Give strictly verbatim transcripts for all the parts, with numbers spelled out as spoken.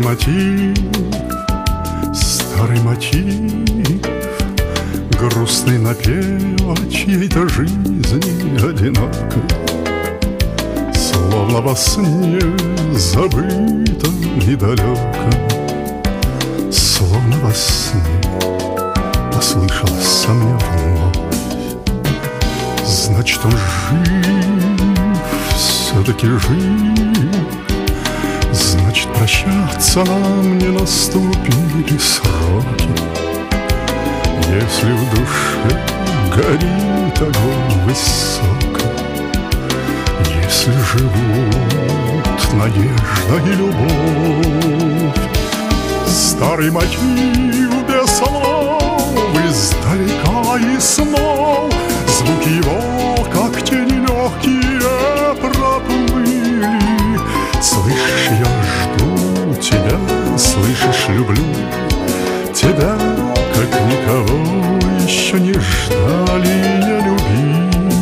мотив, старый мотив, грустный напев о чьей-то жизни одинокой, словно во сне забытом и далеком, словно во сне послышался мне вновь. Значит, он жив, все-таки жив. Значит, прощаться нам не наступили сроки. Если в душе горит огонь высокий, если живут надежда и любовь, старый мотив без слов издалека и снов, звуки его, как тени легкие, проплыли. Слышишь, я жду тебя, слышишь, люблю тебя, как никого еще не ждали, не любили.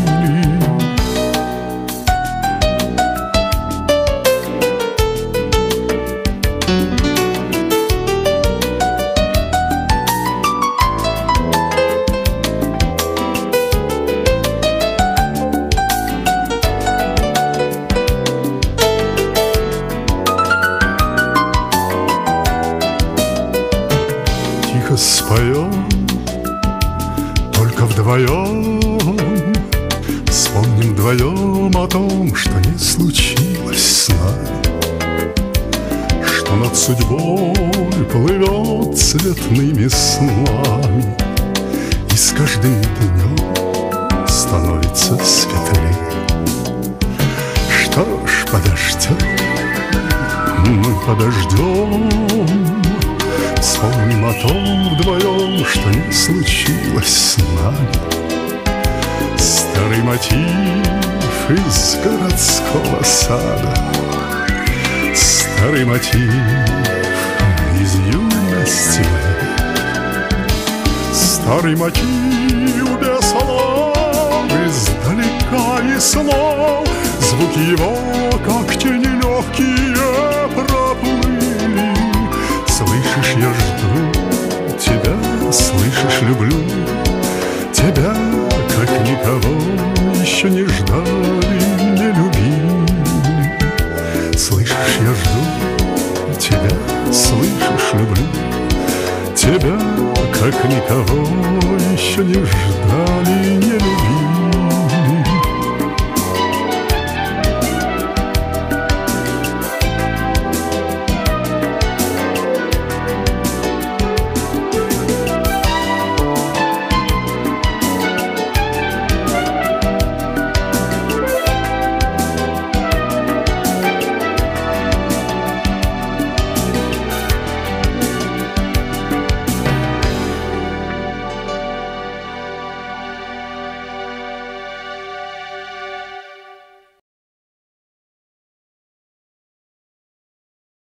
Тихо споем, только вдвоем, вспомним вдвоем о том, что не случилось с нами, что над судьбой плывет цветными снами, и с каждым днем становится светлее. Что ж, подождем, мы подождем, вспомним о том вдвоем, что не случилось с нами. Старый мотив из городского сада, старый мотив из юности моей, старый мотив без слов издалека и снов, звуки его, как тени легкие, проплыли. Слышишь, я жду тебя, слышишь, люблю тебя, как никого еще не ждали, не любили. Слышишь, я жду тебя, слышишь, люблю тебя, как никого еще не ждали, не любили.